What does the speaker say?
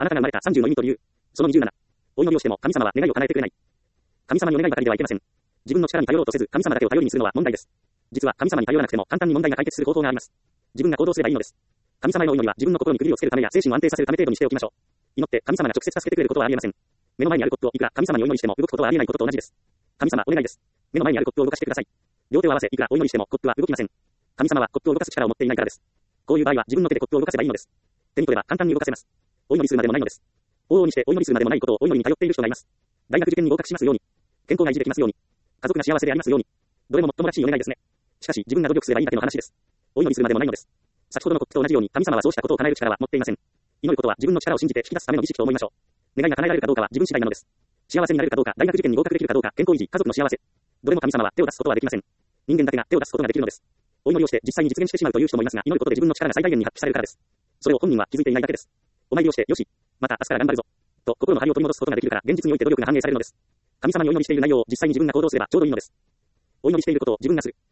あなたが生まれた30の意味と理由。その27。お祈りをしても神様は願いを叶えてくれない。神様にお願いばかりではいけません。自分の力に頼ろうとせず、神様だけを頼りにするのは問題です。実は神様に頼らなくても簡単に問題が解決する方法があります。自分が行動すればいいのです。神様へのお祈りは自分の心に区切りをつけるためや精神を安定させるため程度にしておきましょう。祈って神様が直接助けてくれることはありえません。目の前にあることをいくら神様にお祈りしても動くことはありえないことと同じです。神様お願いです。目の前にあることを動かしてください。両手を合わせいくらお祈りしてもコップは動きません。神様はコップを動かす力を持っていないからです。こういう場合は自分の手でコップを動かせばいいのです。手に取れば簡単に動かせます。お祈りするまでもないのです。往々にしてお祈りするまでもないことをお祈りに頼っている人がいます。大学受験に合格しますように。健康が維持できますように。家族が幸せでありますように。どれももっともらしいお願いですね。しかし自分が努力すればいいだけの話です。お祈りするまでもないのです。先ほどのコップと同じように神様はそうしたことを叶える力は持っていません。祈ることは自分の力を信じて引き出すための儀式と思いましょう。願いが叶えられるかどうかは自分次第なのです。幸せになれるかどうか、大学受験に合格できるかどうか、健康維持、家族の幸せ。どれも神様は手を出すことはできません。人間だけが手を出すことができるのです。お祈りをして実際に実現してしまうという人もいますが、祈ることで自分の力が最大限に発揮されるからです。それを本人は気づいていないだけです。お参りをして、よし、また明日から頑張るぞ。と心の張りを取り戻すことができるから、現実において努力が反映されるのです。神様にお祈りしている内容を実際に自分が行動すればちょうどいいのです。お祈りしていることを自分がする。